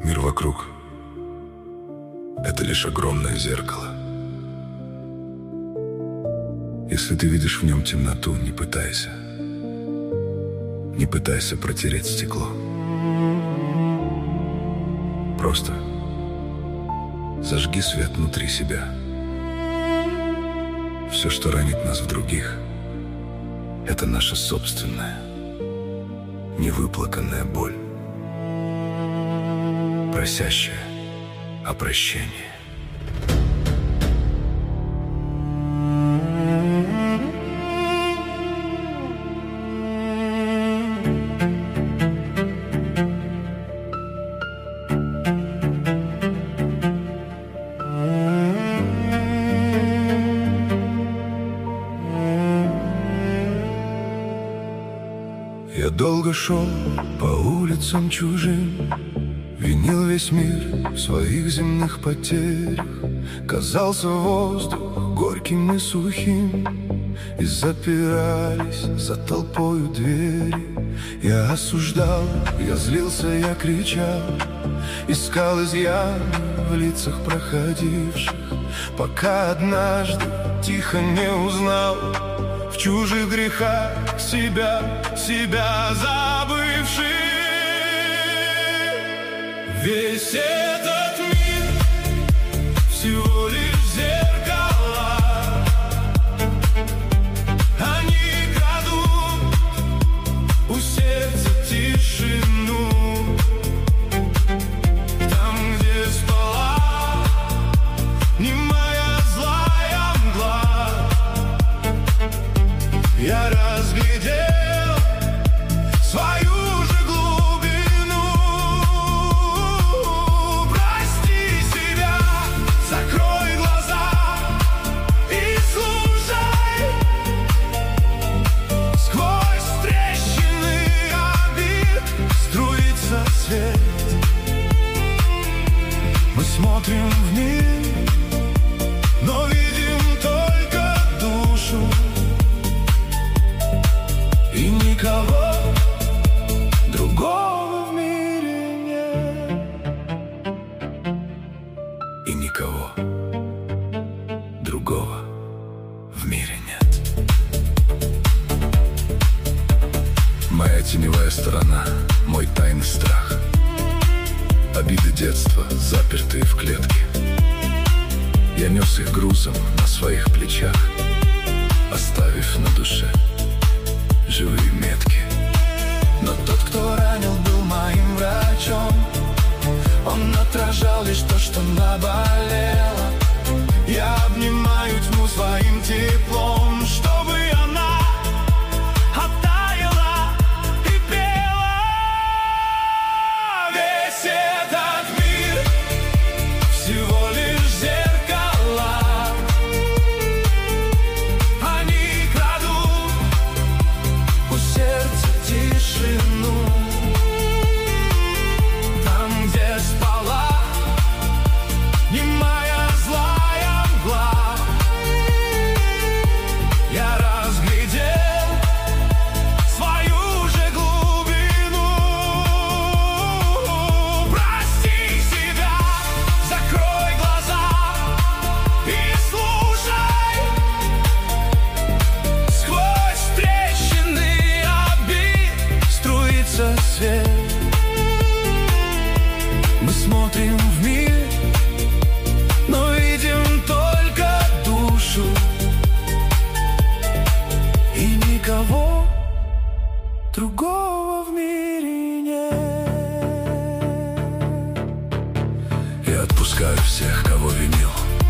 Мир вокруг — это лишь огромное зеркало. Если ты видишь в нем темноту, не пытайся протереть стекло. Просто зажги свет внутри себя. Все, что ранит нас в других, это наша собственная невыплаканная боль, просящая о прощении. Я долго шел по улицам чужим, винил весь мир в своих земных потерях. Казался воздух горьким и сухим, и запирались за толпою двери. Я осуждал, я злился, я кричал, искал изъяны в лицах проходивших, пока однажды тихо не узнал в чужих грехах себя забывший. Весь этот мир всего лишь зеркала, они крадут у сердца тишину. Там, где спала немая злая мгла, я разглядел свою же глубину. Прости себя, закрой глаза и слушай. Сквозь трещины обид струится свет. Мы смотрим в мир, но видим только душу. И никого другого в мире нет. И никого другого в мире нет. Моя теневая сторона, мой тайный страх, обиды детства, запертые в клетке. Я нес их грузом на своих плечах, оставив на душе живые метки. Но тот, кто ранил, был моим врачом. Он отражал лишь то, что наболело. Я обнимаю тьму своим теплом, чтобы она оттаяла и пела. Весь этот мир всего лишь зеркала, они крадут у сердца тишину. Там, где спала немая злая мгла, я разглядел свою же глубину. Прости себя, закрой глаза и слушай. Сквозь трещины обид струится свет. Мы смотрим в мир, но видим только душу. И никого другого в мире нет. Я отпускаю всех, кого винил.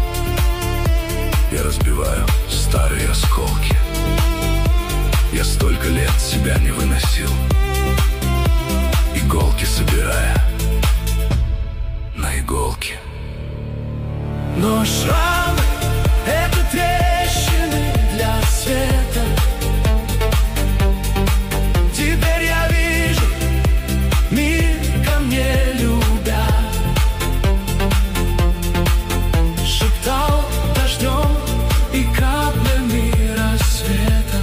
Я разбиваю старые осколки. Я столько лет себя не выносил, иголки собирая на иголки. Но шрамы — это трещины для света. Теперь я вижу мир ко мне любя. Шептал дождем и каплями рассвета.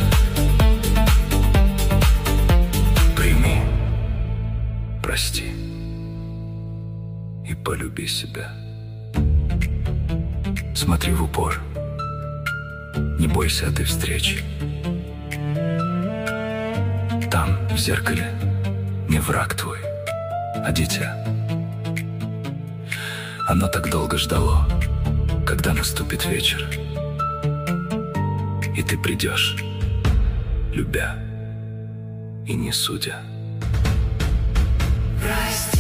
Прими, прости. и полюби себя. Смотри в упор, не бойся этой встречи. Там, в зеркале, не враг твой, а дитя. Оно так долго ждало, когда наступит вечер, и ты придешь, любя и не судя. Rise.